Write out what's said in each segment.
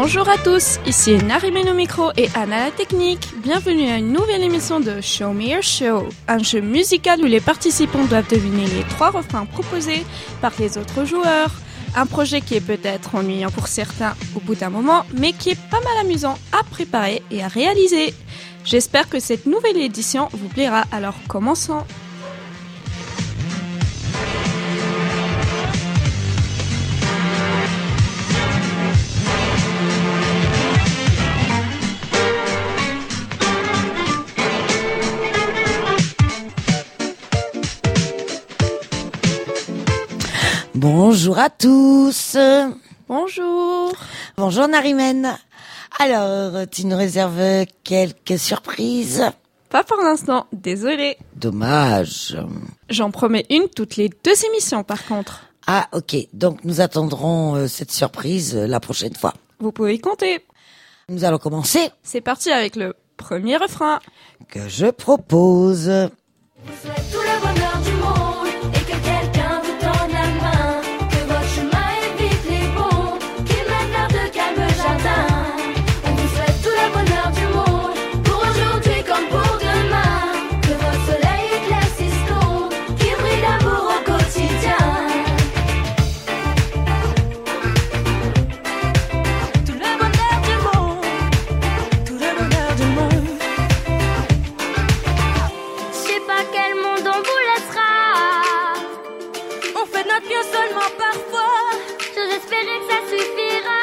Bonjour à tous, ici Narimène au micro et Anna à la technique. Bienvenue à une nouvelle émission de Show Me Your Show, un jeu musical où les participants doivent deviner les 3 refrains proposés par les autres joueurs. Un projet qui est peut-être ennuyant pour certains au bout d'un moment, mais qui est pas mal amusant à préparer et à réaliser. J'espère que cette nouvelle édition vous plaira, alors commençons. Bonjour à tous. Bonjour. Bonjour Narimène. Alors, tu nous réserves quelques surprises? Pas pour l'instant, désolé. Dommage. J'en promets une toutes les 2 émissions par contre. Ah, ok. Donc nous attendrons cette surprise la prochaine fois. Vous pouvez y compter. Nous allons commencer. C'est parti avec le premier refrain. Que je propose. Vous souhaite tout le bonheur du monde et que quelqu'un vous tende la main. Que votre chemin évite les bons qui mènent vers de calmes jardins. On vous souhaite tout le bonheur du monde pour aujourd'hui comme pour demain. Que votre soleil éclaircisse l'ombre qui brille d'amour au quotidien. Tout le bonheur du monde, tout le bonheur du monde. Je sais pas quel monde on vous laissera. On fait notre mieux seulement parfois. J'ose espérer que ça suffira.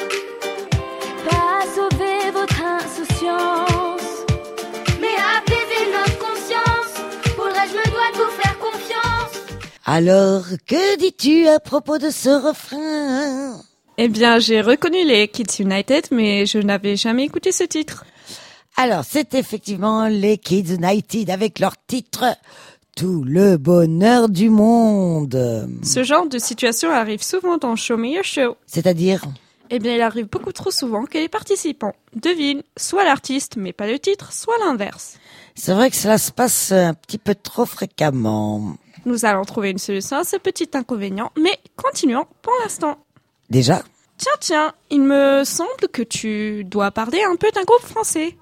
Pas à sauver votre insouciance, mais à apaiser notre conscience. Pour le reste, je me dois de vous faire confiance. Alors, que dis-tu à propos de ce refrain? Eh bien, j'ai reconnu les Kids United, mais je n'avais jamais écouté ce titre. Alors, c'est effectivement les Kids United avec leur titre Tout le bonheur du monde. Ce genre de situation arrive souvent dans Show Me Your Show. C'est-à-dire? Eh bien, il arrive beaucoup trop souvent que les participants devinent soit l'artiste, mais pas le titre, soit l'inverse. C'est vrai que cela se passe un petit peu trop fréquemment. Nous allons trouver une solution à ce petit inconvénient, mais continuons pour l'instant. Déjà? Tiens, il me semble que tu dois parler un peu d'un groupe français.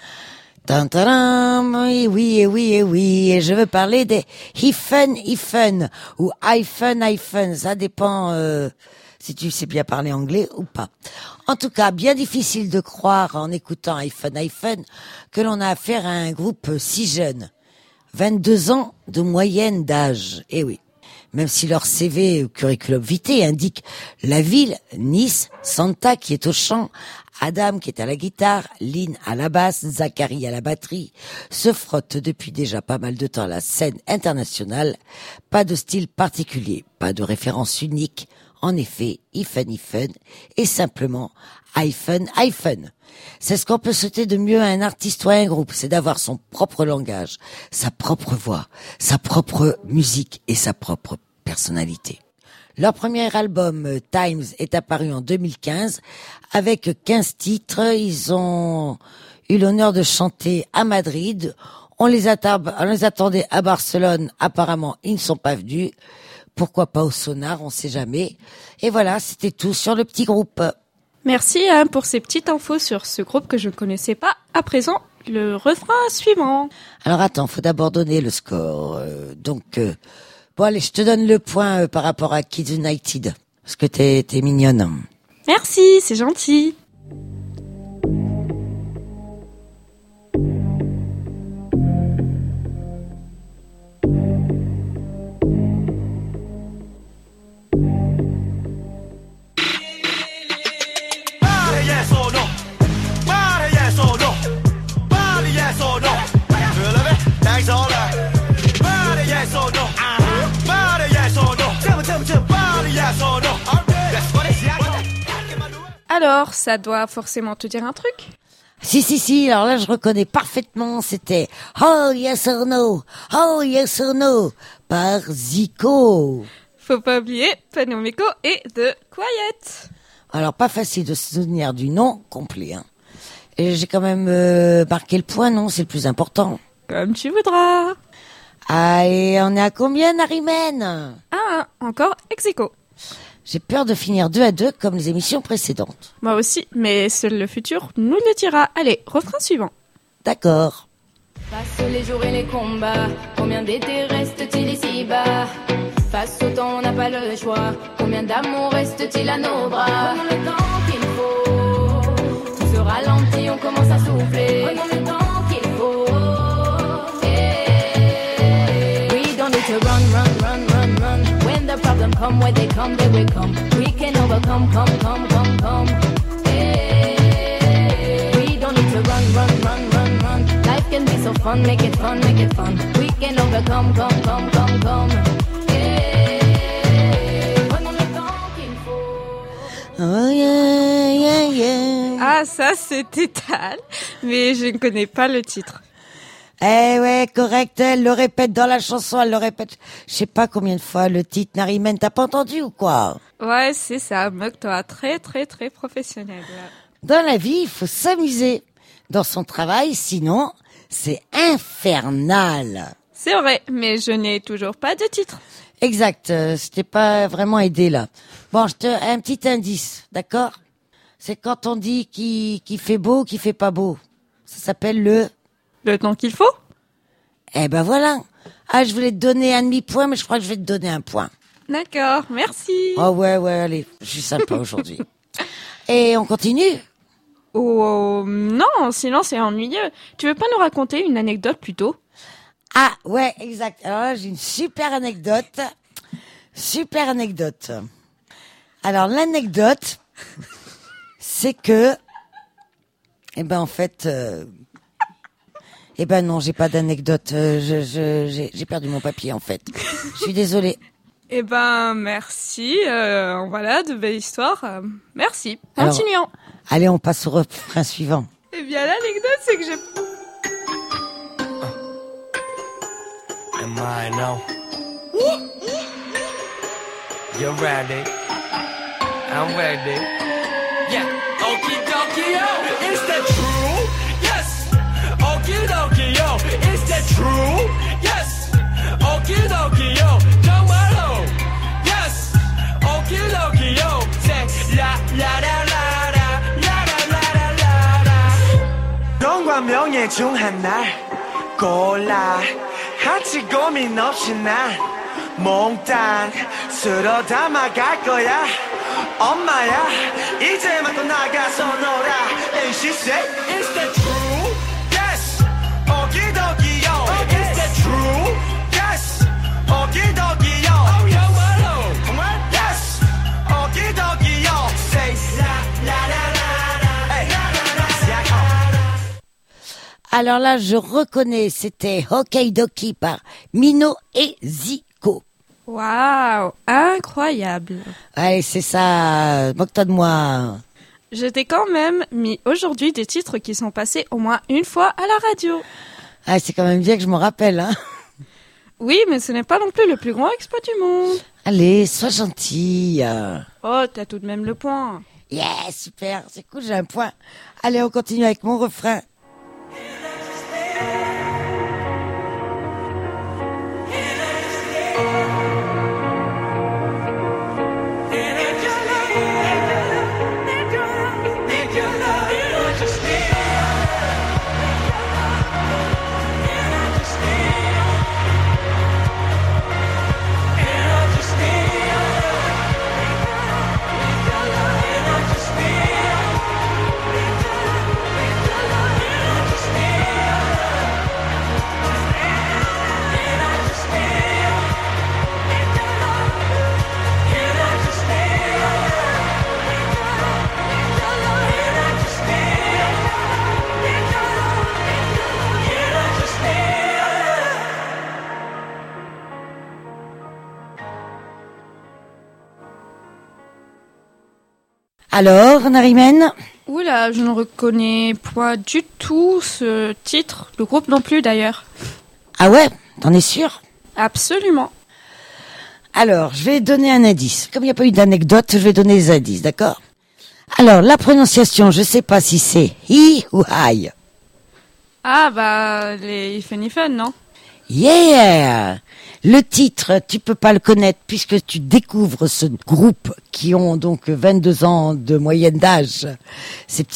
Tantaram, oui, et je veux parler des Hyphen, ou Hyphen, ça dépend si tu sais bien parler anglais ou pas. En tout cas, bien difficile de croire en écoutant Hyphen, que l'on a affaire à un groupe si jeune. 22 ans de moyenne d'âge, eh oui. Même si leur CV ou curriculum vitae indique la ville, Nice, Santa qui est au chant, Adam qui est à la guitare, Lynn à la basse, Zachary à la batterie, se frottent depuis déjà pas mal de temps à la scène internationale. Pas de style particulier, pas de référence unique. En effet, Hyphen est simplement Hyphen. C'est ce qu'on peut souhaiter de mieux à un artiste ou à un groupe, c'est d'avoir son propre langage, sa propre voix, sa propre musique et sa propre personnalité. Leur premier album, Times, est apparu en 2015. Avec 15 titres, ils ont eu l'honneur de chanter à Madrid. On les attendait à Barcelone. Apparemment, ils ne sont pas venus. Pourquoi pas au Sonar, on sait jamais. Et voilà, c'était tout sur le petit groupe. Merci Anne pour ces petites infos sur ce groupe que je ne connaissais pas. À présent, le refrain suivant. Alors attends, faut d'abord donner le score. Bon allez, je te donne le point par rapport à Kids United. Parce que t'es mignonne. Merci, c'est gentil. Alors, ça doit forcément te dire un truc? Si, alors là je reconnais parfaitement, c'était Oh yes or no, par Zico. Faut pas oublier Panomeko et The Quiet. Alors pas facile de se souvenir du nom complet, hein. Et j'ai quand même marqué le point, non, c'est le plus important. Comme tu voudras. Ah, et on est à combien, Narimène? Ah, encore ex aequo. J'ai peur de finir 2-2 comme les émissions précédentes. Moi aussi, mais seul le futur nous le dira. Allez, refrain suivant. D'accord. Face les jours et les combats, combien d'étés reste-t-il ici-bas? Face au temps, on n'a pas le choix. Combien d'amour reste-t-il à nos bras? Prenons le temps qu'il faut. Tout se ralentit, on commence à souffler. Prenons le temps qu'il faut. We don't need to run. When the problem come, where they will come. We can overcome, come. We don't need to run. Life can be so fun, make it fun. We can overcome, come. Oh yeah. Ah, ça c'était Tal, mais je ne connais pas le titre. Eh ouais, correct, elle le répète dans la chanson, elle le répète. Je sais pas combien de fois le titre, Narimen, t'as pas entendu ou quoi? Ouais, c'est ça, moque-toi, très professionnel. Dans la vie, il faut s'amuser dans son travail, sinon c'est infernal. C'est vrai, mais je n'ai toujours pas de titre. Exact, je t'ai pas vraiment aidé là. Bon, un petit indice, d'accord? C'est quand on dit qui fait beau, qui fait pas beau. Ça s'appelle Le temps qu'il faut? Eh ben voilà. Ah, je voulais te donner un demi-point, mais je crois que je vais te donner un point. D'accord, merci. Oh ouais, allez, je suis sympa aujourd'hui. Et on continue? Oh, non, sinon c'est ennuyeux. Tu veux pas nous raconter une anecdote plutôt? Ah ouais, exact. Alors là, j'ai une super anecdote. Alors l'anecdote, c'est que, en fait, non, j'ai pas d'anecdote. J'ai perdu mon papier en fait. Je suis désolée. Merci. Voilà, de belles histoires. Merci. Alors, Continuons. Allez, on passe au refrain suivant. L'anecdote, c'est que j'ai... Am I now? You're ready. I'm ready. Yeah. Okie dokie yo. Is that true? Yes. Okie dokie yo. Is that true? Yes. Okie dokie yo. 정말로. Yes. Okie dokie yo. Say la la la la la la la la la. 명과 명예 중 하나 골라. 같이 고민 없이 난 몽땅 쓸어 담아갈 거야 엄마야 이제만 또 나가서 놀아 And she said Is that true? Yes 오기도기요 Is that true? Yes 오기도기요 정말로 정말 Yes 오기도기요 Say Alors là, je reconnais, c'était Hokkey Doki par Mino et Zico. Waouh, incroyable. Allez, c'est ça, moque-toi de moi. Je t'ai quand même mis aujourd'hui des titres qui sont passés au moins une fois à la radio. Ah, c'est quand même bien que je m'en rappelle, hein. Oui, mais ce n'est pas non plus le plus grand exploit du monde. Allez, sois gentille. Oh, t'as tout de même le point. Yeah, super, c'est cool, j'ai un point. Allez, on continue avec mon refrain. Alors, Narimen? Oula, je ne reconnais pas du tout ce titre, le groupe non plus d'ailleurs. Ah ouais? T'en es sûr? Absolument. Alors, je vais donner un indice. Comme il n'y a pas eu d'anecdote, je vais donner des indices, d'accord? Alors, la prononciation, je sais pas si c'est hi ou hi. Ah bah, les Ifen Ifen, non? Yeah! Le titre, tu peux pas le connaître puisque tu découvres ce groupe qui ont donc 22 ans de moyenne d'âge. Ces